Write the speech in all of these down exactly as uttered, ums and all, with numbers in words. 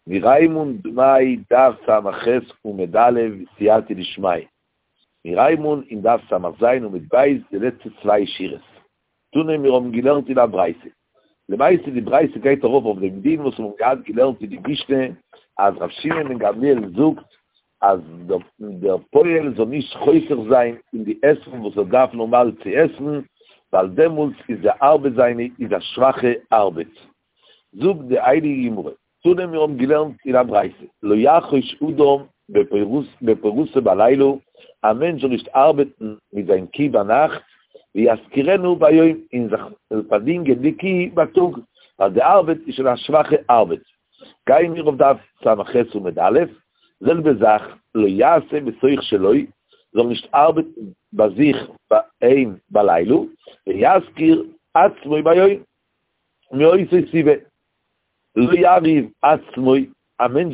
מריימון דמי דף סמכס ומדלב סייעתי לשמי. מריימון עם דף סמכזין ומדבייס דלצת צווי שירס. תונה מרום גילרתי לברייסי. למעשה דברייסי גאית הרוב עובדים דין וסמונגד גילרתי דגישנה, אז רב שמעון בן גמליאל זוגט, אז der Poel so nicht häufiger sein in die Essen, wo so darf normal zu essen, weil demult ist der Arbeit seine, ist der schwache Arbeit. Zug der Eilige Gimure. Zudem wir haben gelernt in der Breise. Lo yachish Udom beperusse balaylo, ein Mensch soll nicht arbeiten mit seinem Ki bei Nacht, wie yaskirenu bayoim in Zachpadin gediki batug, weil die Arbeit ist eine schwache Arbeit. Kein mir auf darf Samachetz und Medalef, selbe Sach, lo yase besoich sheloi, soll nicht arbeiten bei sich ein balaylo, wie yaskir atzmoi bayoim, mioi se sibe. לא יריב עצמוי, המנג'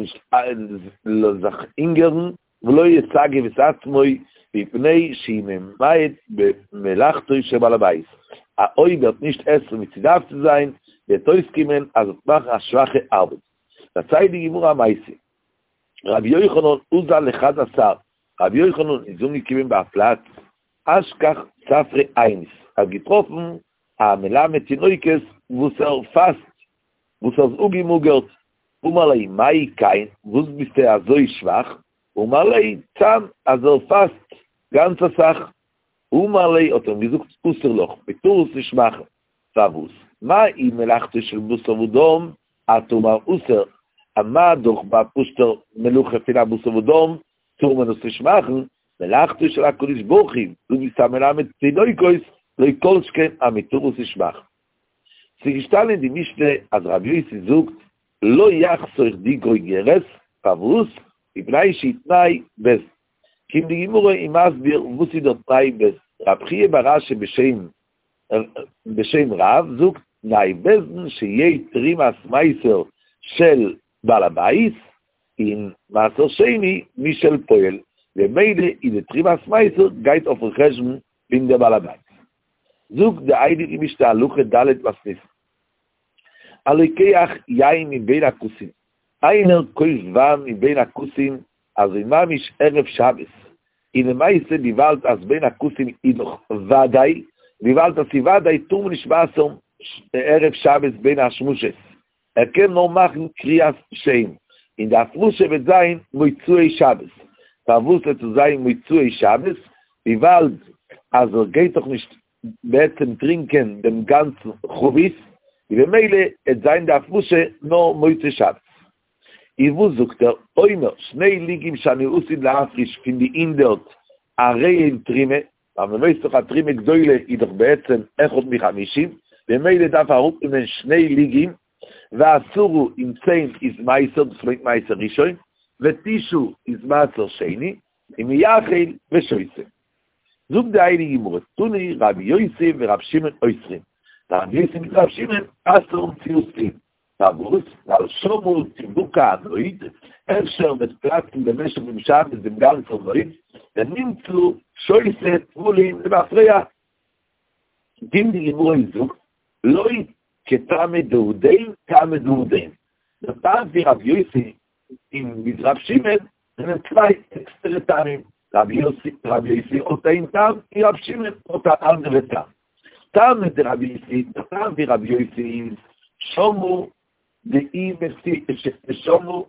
לא זך אינגרן, ולא יצגי וסעצמוי, מפני שהיא ממית במלאכתו שבעל הבית. האוי בית נשת עשר מצידיו תזיין, ותויס קימן, אז אותמח השווחי ארבד. רצאי לגימור המייסי. רבי יוחנן עוזה לחד עשר, רבי יוחנן איזון קימן בהפלט, אשכח ספרי איינס. על גיטרופן, המלמד תינויקס, ובוסר פסט, was als Ugi mugert, umalei mai kein, was bist er so schwach, umalei zam, also fast, ganze Sach, umalei, oder wie sucht Usserloch, betur es nicht machen, Favus. Ma i melachte של Busser ודום, atuma Usser, amma doch ba Puster meluche fina Busser ודום, tur man es nicht machen, melachte של הקודש בורחים, du bist am melamed Tinoikois, לא יקולשכן, amitur es nicht machen. Sie gestanden die Mischne, als Rabbi Yossi sucht, lo yachsoich digroi geres, pavus, ibnai shitnai bez. Kim die Gimure im Asbir, wussi dort nai bez. Rabchie Barashe beshem, beshem Rav, sucht, nai bezn, שיהיה trimas meiser של בעל הבית, in מעשר שני, משל פועל. ומילא, in trimas meiser, geit auf Recheshm, bin der בעל הבית. זוג דאיידי אם ישתהלוך את דלת בסניף. הלוקח יין מבין הכוסים. איינר כל זבן מבין הכוסים, אז איממיש ערב שבס. אם מייסה דיבלת אז בין הכוסים אידוך ודאי, דיבלת סיוודאי תום נשבע עשר ערב שבס בין השמושס. הכן נורמח קריאס שם. אם דאפרושה וזין מויצוי שבס. תרבוס לתוזין מויצוי שבס, דיבלת אז רגעתוך נשת בעצם טרינקן dem ganzen חוביס, ובמילא את זין דאפרושה נו מויצי שבס. איבו זוקטר, אוימר, שני ליגים שאני עושים להפריש, פינדי אינדרת, הרי אין טרימה, הממסתוך הטרימה גדולה, אידך בעצם איכות מחמישים, במילא דף הרוג עם שני ליגים, ואסורו עם ציין איז מייסר, דפלוית מייסר ראשון, ותישו איז מייסר שני, עם יחל ושויסר. זוג דאיילי גימורת, תוני רבי יוסי ורב שמעון אויסרים. רבי יוסי ורב שמעון עשר ציוסים. תבוס, על שומול ציבוקה הנועית, אפשר מתפלטים במשך ממשל וזמגל צורנועית, ונמצאו שויסת תבולים למפריע. דימדי גימורי זוג, לא כתמי דהודים, תמי דהודים. נתן רבי יוסי עם רב שמעון, ונצווי אקסטרטמים. רבי יוסי, רבי יוסי, אותה עם טעם, היא רב שמעון, אותה אנדר וטעם. טעם את רבי יוסי, טעם ורבי יוסי, שומו דאי מסי, שומו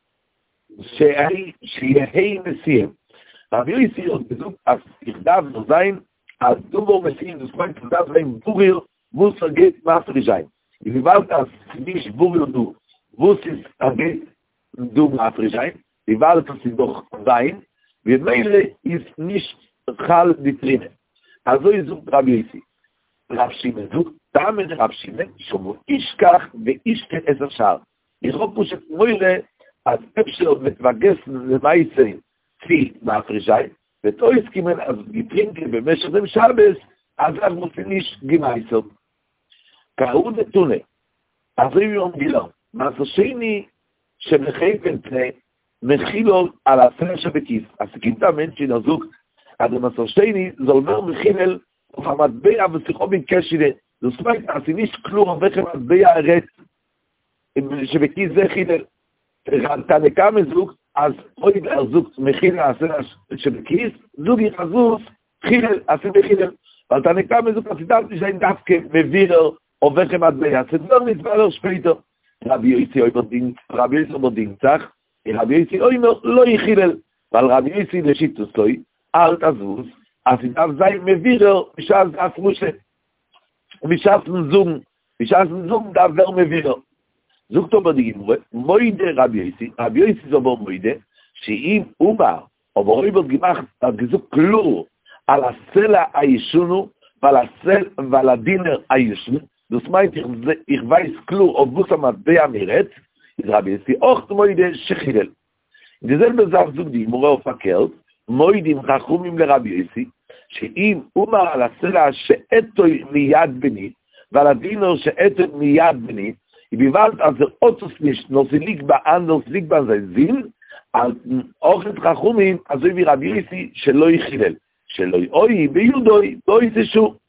שיהי מסיים. רבי יוסי, עוד בזוג, אז יחדיו נוזיים, אז דובור מסיים, זאת אומרת, תדעת להם בוריר, ווס אגית מאפריזיים. אם דיברת אז ניש בוריר דו, ווס אגית דו מאפריזיים, דיברת אז דוח זין, ומילא ist nicht חל דטרינה. אז זו יזוג רבי יוסי. רב שמעון זוג, תאמן רב שמעון, שמו איש כך ואיש כן עשר שער. יחוק פה שתמוילה, אז אפשר מתווגס למייסי צי מאפרישי, ותו יסכימן אז גיטרינקה במשך דם שבס, אז אז מוצאים איש גימייסר. קראו נתונה, אז זו יום גילון. מעשר שני שמחייפן פני, מחילו על הפרש הבכיס. אז כיתה מנשי נזוק, עד המסר שני, זולמר מחילל, המטבע ושיחו בקשילה. זאת אומרת, אז אם יש כלום, וכם מטבע הרץ, שבכיס זה חילל. תנקה מזוג, אז אוי הזוג מכיל לעשה שבכיס, זוג יחזוס, חילל, עשה בחילל. אבל תנקה מזוג, הסידרתי שאני דווקא מבירר, עובר כמעט ביד, סדבר נתברר שפייטו. רבי יוסי אומר דינצח, רבי יוסי אומר לא יחילל, אבל רבי יוסי לשיטוסוי, אל תזוז, הסידר זי מבירר, משאז אפרושה, ומשאז נזום, משאז נזום דבר מבירר. זוג טוב בדיגמורה, מוידה רבי יוסי, רבי יוסי זובר מוידה, שאם אומה, או ברוי בו גמח, גזו כלור, על הסלע הישונו, ועל הדינר הישונו, dus meint ich, ich weiß klar, ob was am Adbea miret, ist Rabbi Yossi, auch moide shechilel. In derselbe Sache sagt die Mורה auf Akel, moidim chachumim le Rabbi Yossi, שאם אומר על הסלע שאתו מיד בני, ועל הדינר שאתו מיד בני, היא ביבלת על זה אוטוס נשנו, זה ליג באנדל, זה ליג בזזין, על אוכלת חכומים, אז הוא הביא רבי יוסי שלא יחילל, שלא יאוי ביודוי, לא יסשו.